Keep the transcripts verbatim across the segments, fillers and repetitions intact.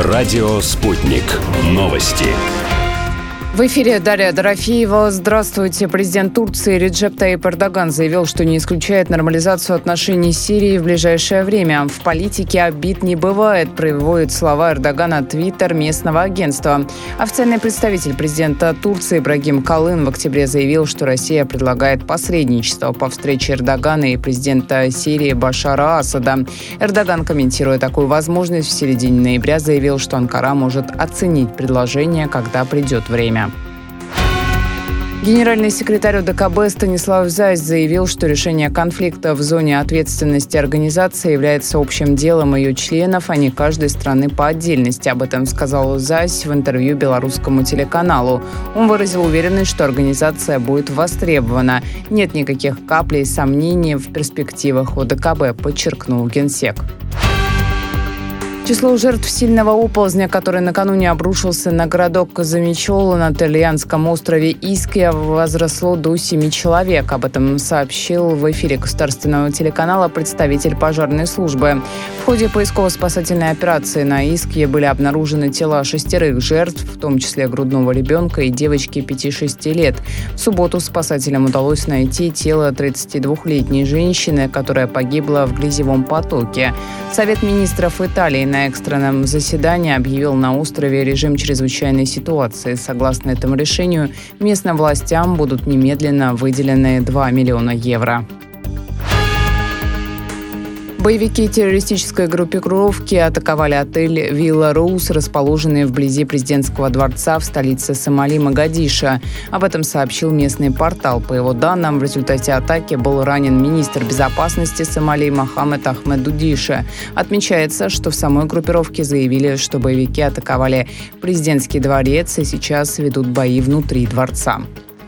Радио «Спутник». Новости. В эфире Дарья Дорофеева. Здравствуйте. Президент Турции Реджеп Таyyip Эрдоган заявил, что не исключает нормализацию отношений с Сирией в ближайшее время. В политике обид не бывает, приводит слова Эрдогана Твиттер местного агентства. Официальный представитель президента Турции Ибрагим Калын в октябре заявил, что Россия предлагает посредничество по встрече Эрдогана и президента Сирии Башара Асада. Эрдоган, комментируя такую возможность, в середине ноября заявил, что Анкара может оценить предложение, когда придет время. Генеральный секретарь ОДКБ Станислав Зась заявил, что решение конфликта в зоне ответственности организации является общим делом ее членов, а не каждой страны по отдельности. Об этом сказал Зась в интервью белорусскому телеканалу. Он выразил уверенность, что организация будет востребована. Нет никаких каплей сомнений в перспективах ОДКБ, подчеркнул генсек. Число жертв сильного оползня, который накануне обрушился на городок Замичоло на итальянском острове Искья, возросло до семи человек. Об этом сообщил в эфире государственного телеканала представитель пожарной службы. В ходе поисково-спасательной операции на Искье были обнаружены тела шестерых жертв, в том числе грудного ребенка и девочки пяти-шести лет. В субботу спасателям удалось найти тело тридцатидвухлетней женщины, которая погибла в грязевом потоке. Совет министров Италии на экстренном заседании объявил на острове режим чрезвычайной ситуации. Согласно этому решению, местным властям будут немедленно выделены два миллиона евро. Боевики террористической группировки атаковали отель «Вилла Роуз», расположенный вблизи президентского дворца в столице Сомали Могадишо. Об этом сообщил местный портал. По его данным, в результате атаки был ранен министр безопасности Сомали Мохаммед Ахмед Дудише. Отмечается, что в самой группировке заявили, что боевики атаковали президентский дворец и сейчас ведут бои внутри дворца.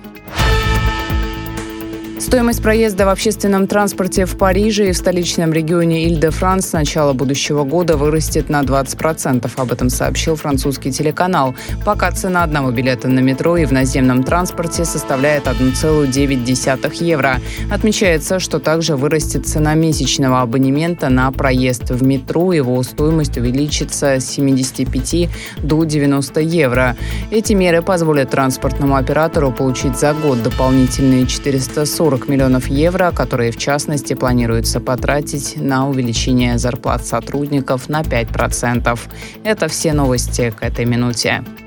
Стоимость проезда в общественном транспорте в Париже и в столичном регионе Иль-де-Франс с начала будущего года вырастет на двадцать процентов. Об этом сообщил французский телеканал. Пока цена одного билета на метро и в наземном транспорте составляет одна целая девять десятых евро. Отмечается, что также вырастет цена месячного абонемента на проезд в метро. Его стоимость увеличится с семидесяти пяти до девяноста евро. Эти меры позволят транспортному оператору получить за год дополнительные четыреста сорок миллионов евро, которые, в частности, планируется потратить на увеличение зарплат сотрудников на пять процентов. Это все новости к этой минуте.